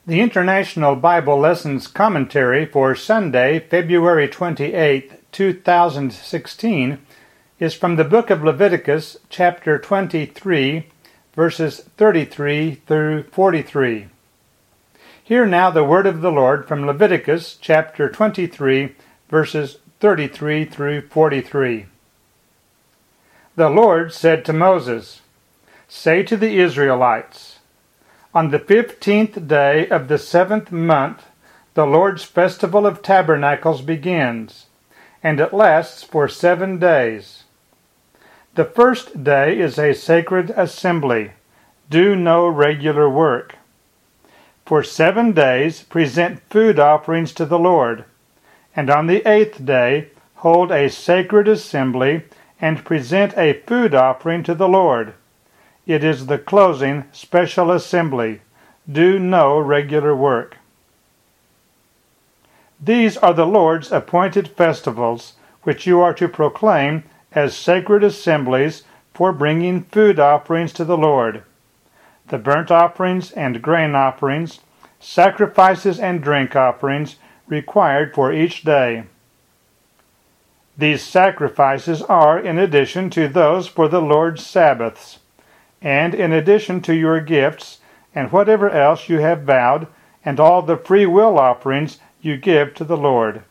The International Bible Lessons Commentary for Sunday, February 28, 2016, is from the book of Leviticus, chapter 23, verses 33 through 43. Hear now the word of the Lord from Leviticus, chapter 23, verses 33 through 43. The Lord said to Moses, "Say to the Israelites, on the 15th day of the 7th month, the Lord's festival of tabernacles begins, and it lasts for 7 days. The first day is a sacred assembly. Do no regular work. For 7 days present food offerings to the Lord, and on the 8th day hold a sacred assembly and present a food offering to the Lord. It is the closing special assembly. Do no regular work." These are the Lord's appointed festivals, which you are to proclaim as sacred assemblies for bringing food offerings to the Lord: the burnt offerings and grain offerings, sacrifices and drink offerings required for each day. These sacrifices are in addition to those for the Lord's Sabbaths, and in addition to your gifts and whatever else you have vowed, and all the free will offerings you give to the Lord.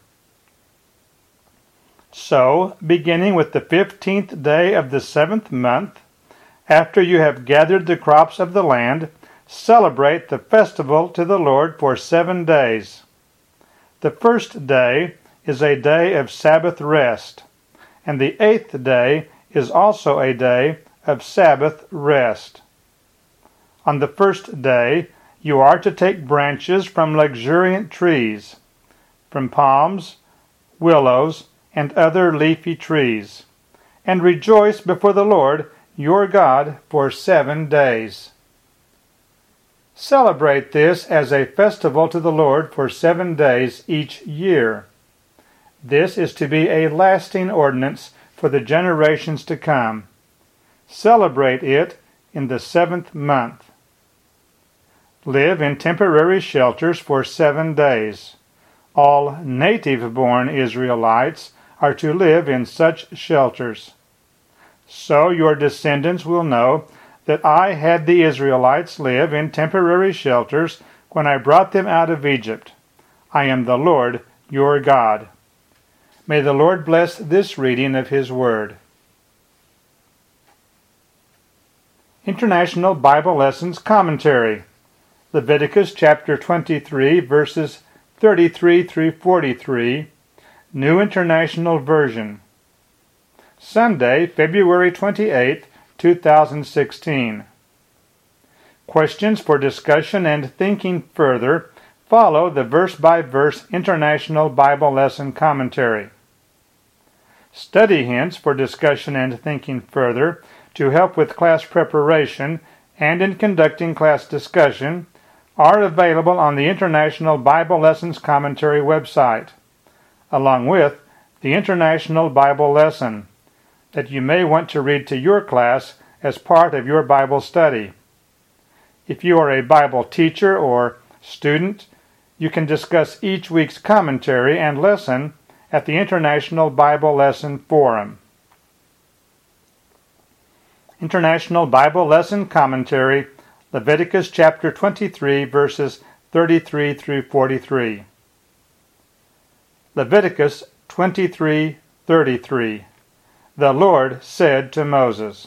So, beginning with the 15th day of the 7th month, after you have gathered the crops of the land, celebrate the festival to the Lord for 7 days. The first day is a day of Sabbath rest, and the 8th day is also a day of Sabbath rest. On the first day, you are to take branches from luxuriant trees, from palms, willows, and other leafy trees, and rejoice before the Lord your God for 7 days. Celebrate this as a festival to the Lord for 7 days each year. This is to be a lasting ordinance for the generations to come. Celebrate it in the 7th month. Live in temporary shelters for 7 days. All native-born Israelites are to live in such shelters. So your descendants will know that I had the Israelites live in temporary shelters when I brought them out of Egypt. I am the Lord your God. May the Lord bless this reading of His Word. International Bible Lessons Commentary, Leviticus chapter 23, verses 33 through 43, New International Version. Sunday, February 28, 2016. Questions for discussion and thinking further follow the verse-by-verse International Bible Lesson Commentary. Study hints for discussion and thinking further to help with class preparation and in conducting class discussion are available on the International Bible Lessons Commentary website, along with the International Bible Lesson that you may want to read to your class as part of your Bible study. If you are a Bible teacher or student, you can discuss each week's commentary and lesson at the International Bible Lesson Forum. International Bible Lesson Commentary, Leviticus chapter 23, verses 33 through 43. Leviticus 23:33. The Lord said to Moses.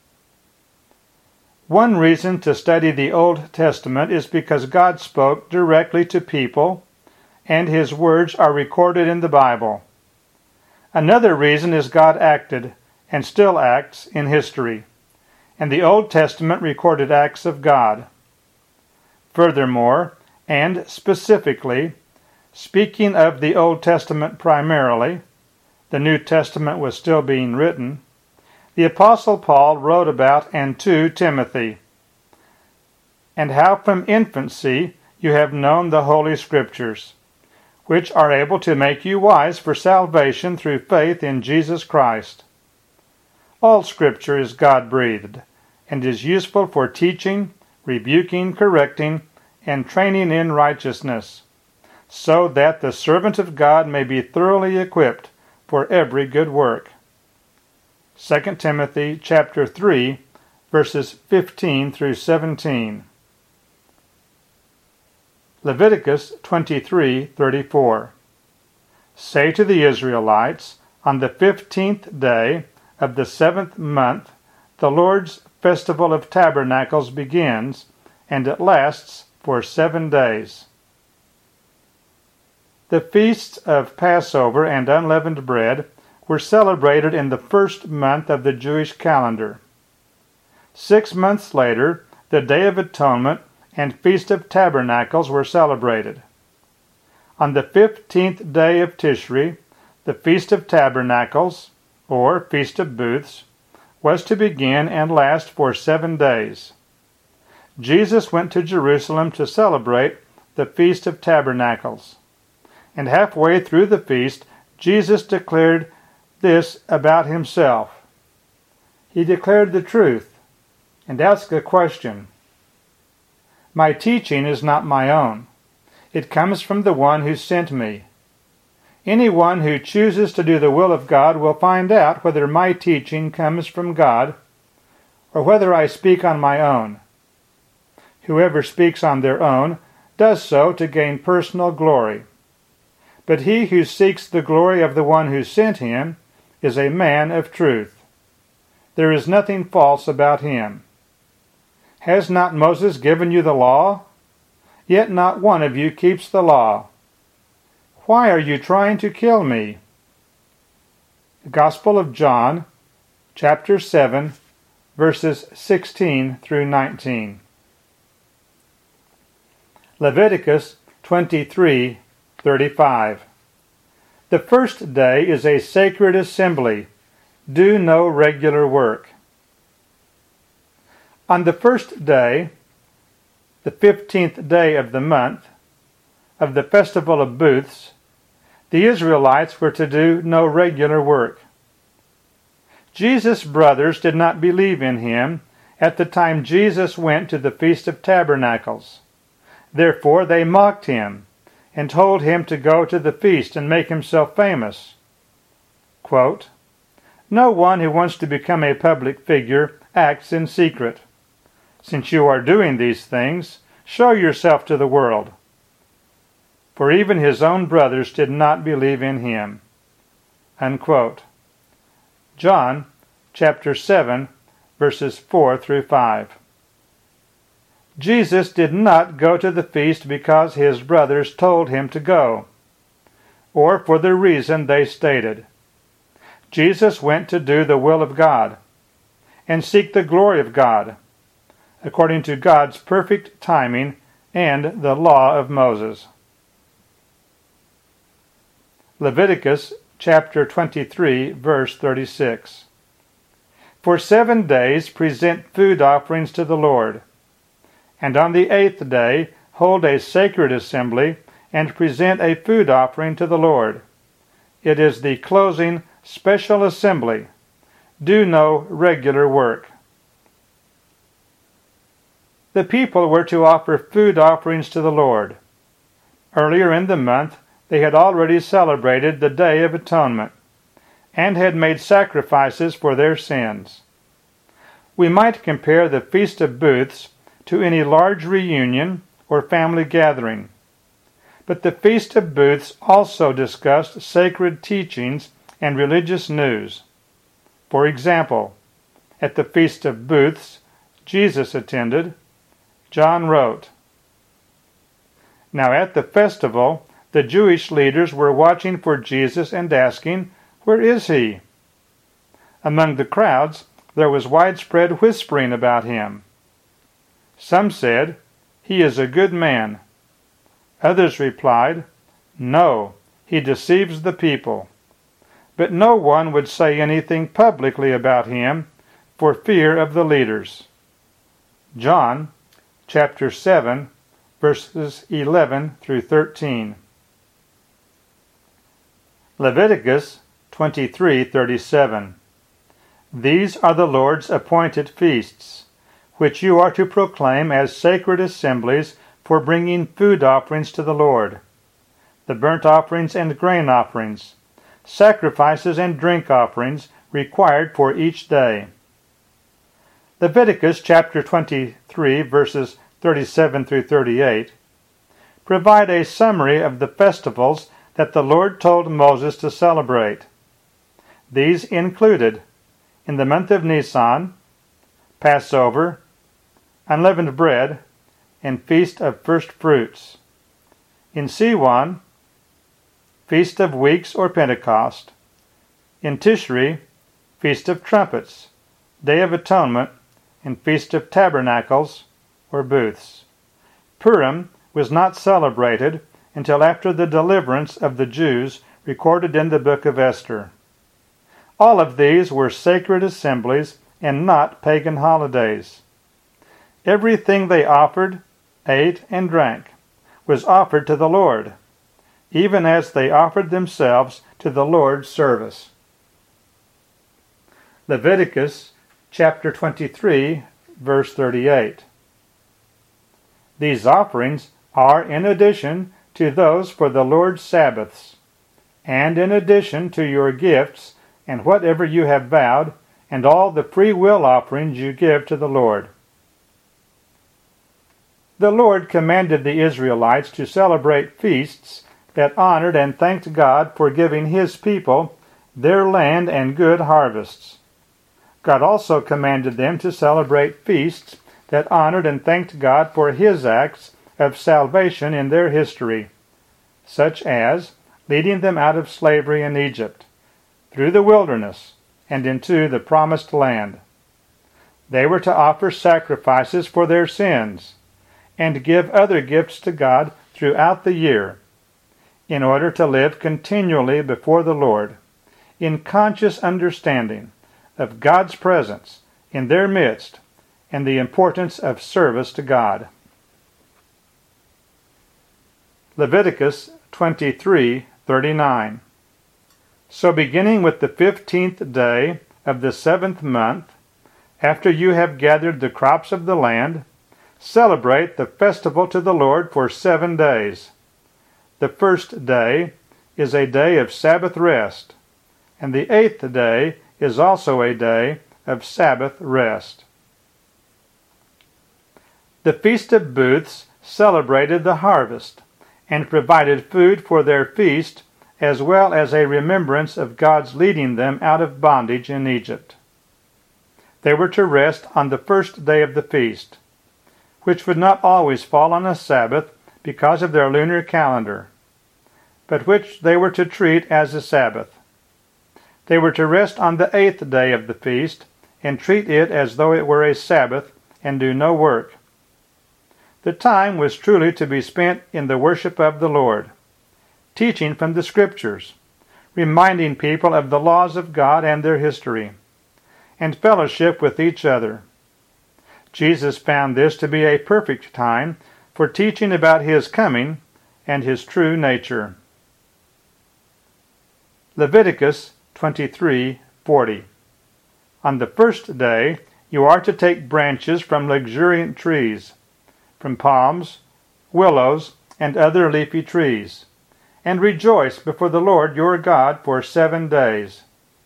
One reason to study the Old Testament is because God spoke directly to people, and His words are recorded in the Bible. Another reason is God acted, and still acts, in history, and the Old Testament recorded acts of God. Furthermore, and specifically, speaking of the Old Testament primarily, the New Testament was still being written, the Apostle Paul wrote about and to Timothy, and how from infancy you have known the Holy Scriptures, which are able to make you wise for salvation through faith in Jesus Christ. All Scripture is God-breathed, and is useful for teaching, rebuking, correcting, and training in righteousness, so that the servant of God may be thoroughly equipped for every good work. 2 Timothy chapter 3, verses 15 through 17. Leviticus 23:34. Say to the Israelites, on the 15th day of the 7th month, the Lord's festival of tabernacles begins, and it lasts for 7 days. The feasts of Passover and unleavened bread were celebrated in the first month of the Jewish calendar. 6 months later, the Day of Atonement and Feast of Tabernacles were celebrated. On the 15th day of Tishri, the Feast of Tabernacles, or Feast of Booths, was to begin and last for 7 days. Jesus went to Jerusalem to celebrate the Feast of Tabernacles, and halfway through the feast, Jesus declared this about himself. He declared the truth and asked a question. My teaching is not my own. It comes from the one who sent me. Anyone who chooses to do the will of God will find out whether my teaching comes from God or whether I speak on my own. Whoever speaks on their own does so to gain personal glory. But he who seeks the glory of the one who sent him is a man of truth. There is nothing false about him. Has not Moses given you the law? Yet not one of you keeps the law. Why are you trying to kill me? The Gospel of John, chapter 7, verses 16 through 19. Leviticus 23:35. The first day is a sacred assembly. Do no regular work. On the first day, the 15th day of the month, of the festival of booths, the Israelites were to do no regular work. Jesus' brothers did not believe in him at the time Jesus went to the Feast of Tabernacles. Therefore they mocked him and told him to go to the feast and make himself famous. Quote, no one who wants to become a public figure acts in secret. Since you are doing these things, show yourself to the world. For even his own brothers did not believe in him. Unquote. John chapter 7, verses 4 through 5. Jesus did not go to the feast because his brothers told him to go, or for the reason they stated. Jesus went to do the will of God and seek the glory of God, according to God's perfect timing and the law of Moses. Leviticus chapter 23, verse 36. For 7 days present food offerings to the Lord, and on the 8th day hold a sacred assembly and present a food offering to the Lord. It is the closing special assembly. Do no regular work. The people were to offer food offerings to the Lord. Earlier in the month, they had already celebrated the Day of Atonement and had made sacrifices for their sins. We might compare the Feast of Booths to any large reunion or family gathering. But the Feast of Booths also discussed sacred teachings and religious news. For example, at the Feast of Booths Jesus attended, John wrote, Now at the festival, the Jewish leaders were watching for Jesus and asking, Where is he? Among the crowds, there was widespread whispering about him. Some said, He is a good man. Others replied, No, he deceives the people. But no one would say anything publicly about him for fear of the leaders. John chapter 7, verses 11 through 13. Leviticus 23:37. These are the Lord's appointed feasts, which you are to proclaim as sacred assemblies for for bringing food offerings to the Lord, the burnt offerings and grain offerings, sacrifices and drink offerings required for each day. Leviticus chapter 23, verses 37 through 38, provide a summary of the festivals that the Lord told Moses to celebrate. These included, in the month of Nisan, Passover, unleavened bread, and Feast of First Fruits. In Siwan, Feast of Weeks or Pentecost. In Tishri, Feast of Trumpets, Day of Atonement, and Feast of Tabernacles or Booths. Purim was not celebrated until after the deliverance of the Jews recorded in the book of Esther. All of these were sacred assemblies and not pagan holidays. Everything they offered, ate, and drank was offered to the Lord, even as they offered themselves to the Lord's service. Leviticus chapter 23, verse 38. These offerings are in addition to those for the Lord's Sabbaths, and in addition to your gifts and whatever you have vowed, and all the free will offerings you give to the Lord. The Lord commanded the Israelites to celebrate feasts that honored and thanked God for giving His people their land and good harvests. God also commanded them to celebrate feasts that honored and thanked God for His acts of salvation in their history, such as leading them out of slavery in Egypt, through the wilderness, and into the promised land. They were to offer sacrifices for their sins, and give other gifts to God throughout the year, in order to live continually before the Lord, in conscious understanding of God's presence in their midst and the importance of service to God. Leviticus 23:39. So beginning with the 15th day of the 7th month, after you have gathered the crops of the land, celebrate the festival to the Lord for 7 days. The first day is a day of Sabbath rest, and the 8th day is also a day of Sabbath rest. The Feast of Booths celebrated the harvest and provided food for their feast, as well as a remembrance of God's leading them out of bondage in Egypt. They were to rest on the first day of the feast, which would not always fall on a Sabbath because of their lunar calendar, but which they were to treat as a Sabbath. They were to rest on the 8th day of the feast and treat it as though it were a Sabbath and do no work. The time was truly to be spent in the worship of the Lord, teaching from the Scriptures, reminding people of the laws of God and their history, and fellowship with each other. Jesus found this to be a perfect time for teaching about His coming and His true nature. Leviticus 23:40. On the first day you are to take branches from luxuriant trees, from palms, willows, and other leafy trees, and rejoice before the Lord your God for 7 days.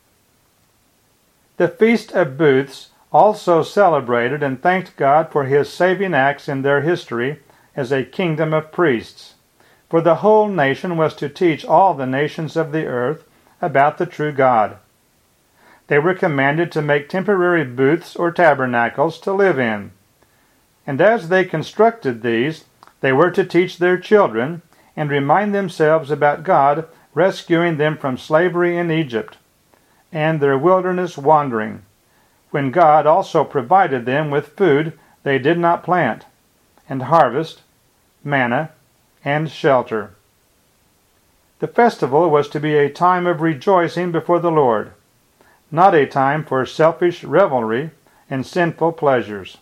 The Feast of Booths also celebrated and thanked God for His saving acts in their history as a kingdom of priests, for the whole nation was to teach all the nations of the earth about the true God. They were commanded to make temporary booths or tabernacles to live in, and as they constructed these, they were to teach their children and remind themselves about God rescuing them from slavery in Egypt and their wilderness wandering, when God also provided them with food they did not plant, and harvest, manna, and shelter. The festival was to be a time of rejoicing before the Lord, not a time for selfish revelry and sinful pleasures.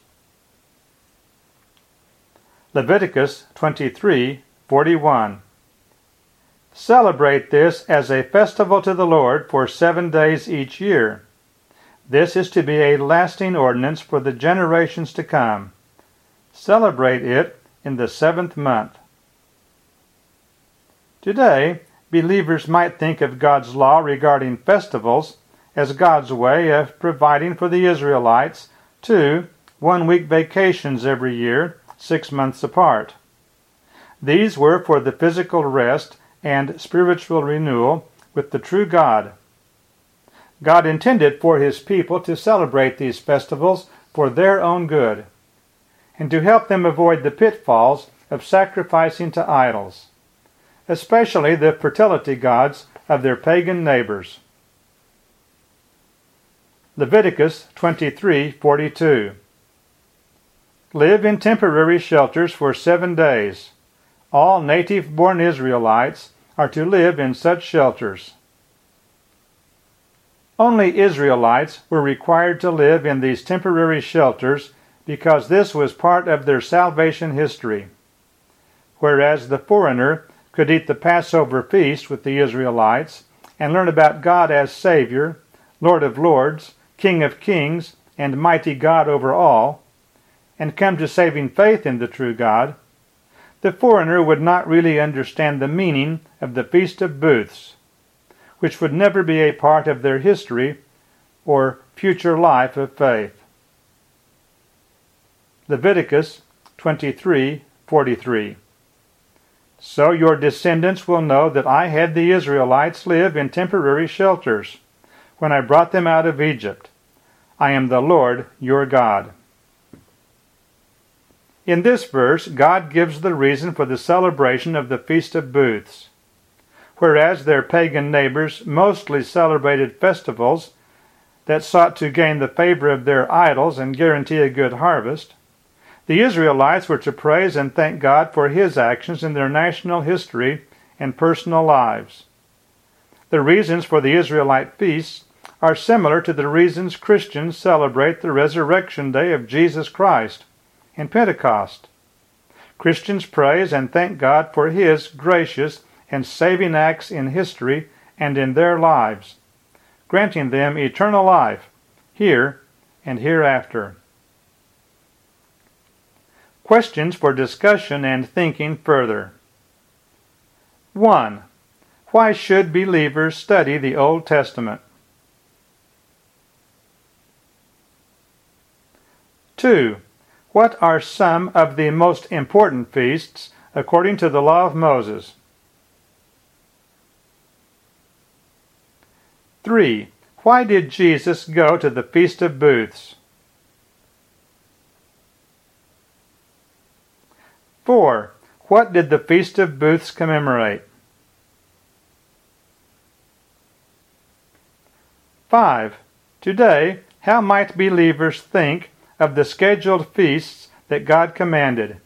Leviticus 23:41. Celebrate this as a festival to the Lord for 7 days each year. This is to be a lasting ordinance for the generations to come. Celebrate it in the 7th month. Today, believers might think of God's law regarding festivals as God's way of providing for the Israelites 2 one-week vacations every year, 6 months apart. These were for the physical rest and spiritual renewal with the true God. God intended for His people to celebrate these festivals for their own good, and to help them avoid the pitfalls of sacrificing to idols, especially the fertility gods of their pagan neighbors. Leviticus 23:42. Live in temporary shelters for 7 days. All native-born Israelites are to live in such shelters. Only Israelites were required to live in these temporary shelters because this was part of their salvation history, whereas the foreigner could eat the Passover feast with the Israelites and learn about God as Savior, Lord of Lords, King of Kings, and mighty God over all, and come to saving faith in the true God. The foreigner would not really understand the meaning of the Feast of Booths, which would never be a part of their history or future life of faith. Leviticus 23:43. So your descendants will know that I had the Israelites live in temporary shelters when I brought them out of Egypt. I am the Lord your God. In this verse, God gives the reason for the celebration of the Feast of Booths. Whereas their pagan neighbors mostly celebrated festivals that sought to gain the favor of their idols and guarantee a good harvest, the Israelites were to praise and thank God for His actions in their national history and personal lives. The reasons for the Israelite feasts are similar to the reasons Christians celebrate the resurrection day of Jesus Christ and Pentecost. Christians praise and thank God for His gracious and saving acts in history and in their lives, granting them eternal life here and hereafter. Questions for discussion and thinking further. 1. Why should believers study the Old Testament? 2. What are some of the most important feasts according to the law of Moses? 3. Why did Jesus go to the Feast of Booths? 4. What did the Feast of Booths commemorate? 5. Today, how might believers think of the scheduled feasts that God commanded?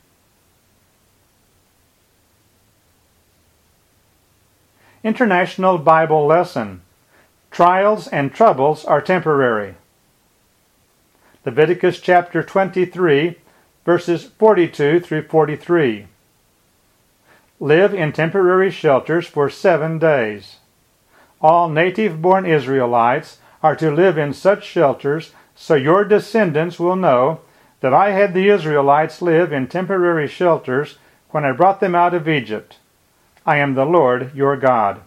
International Bible Lesson. Trials and troubles are temporary. Leviticus chapter 23, verses 42 through 43. Live in temporary shelters for 7 days. All native-born Israelites are to live in such shelters so your descendants will know that I had the Israelites live in temporary shelters when I brought them out of Egypt. I am the Lord your God.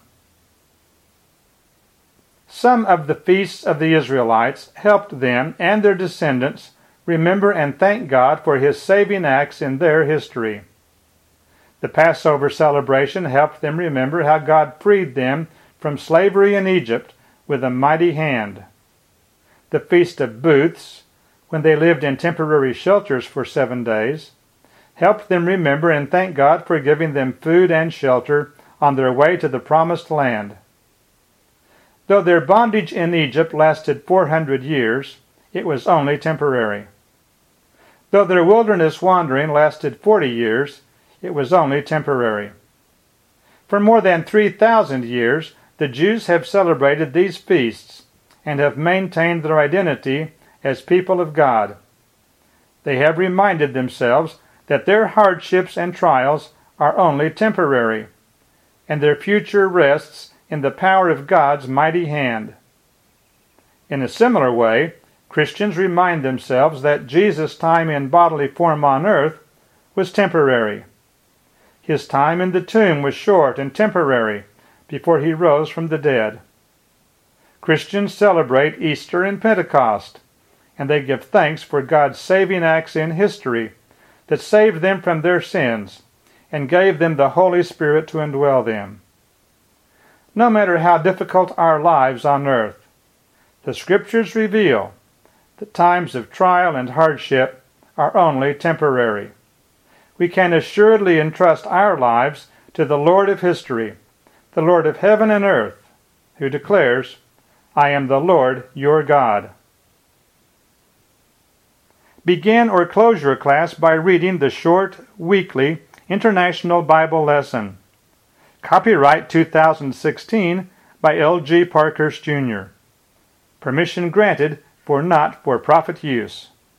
Some of the feasts of the Israelites helped them and their descendants remember and thank God for His saving acts in their history. The Passover celebration helped them remember how God freed them from slavery in Egypt with a mighty hand. The Feast of Booths, when they lived in temporary shelters for 7 days, helped them remember and thank God for giving them food and shelter on their way to the Promised Land. Though their bondage in Egypt lasted 400 years, it was only temporary. Though their wilderness wandering lasted 40 years, it was only temporary. For more than 3,000 years, the Jews have celebrated these feasts and have maintained their identity as people of God. They have reminded themselves that their hardships and trials are only temporary, and their future rests in the power of God's mighty hand. In a similar way, Christians remind themselves that Jesus' time in bodily form on earth was temporary. His time in the tomb was short and temporary before he rose from the dead. Christians celebrate Easter and Pentecost, and they give thanks for God's saving acts in history that saved them from their sins and gave them the Holy Spirit to indwell them. No matter how difficult our lives on earth, the Scriptures reveal that times of trial and hardship are only temporary. We can assuredly entrust our lives to the Lord of history, the Lord of heaven and earth, who declares, "I am the Lord your God." Begin or close your class by reading the short, weekly International Bible Lesson. Copyright 2016 by L.G. Parkhurst, Jr. Permission granted for not-for-profit use.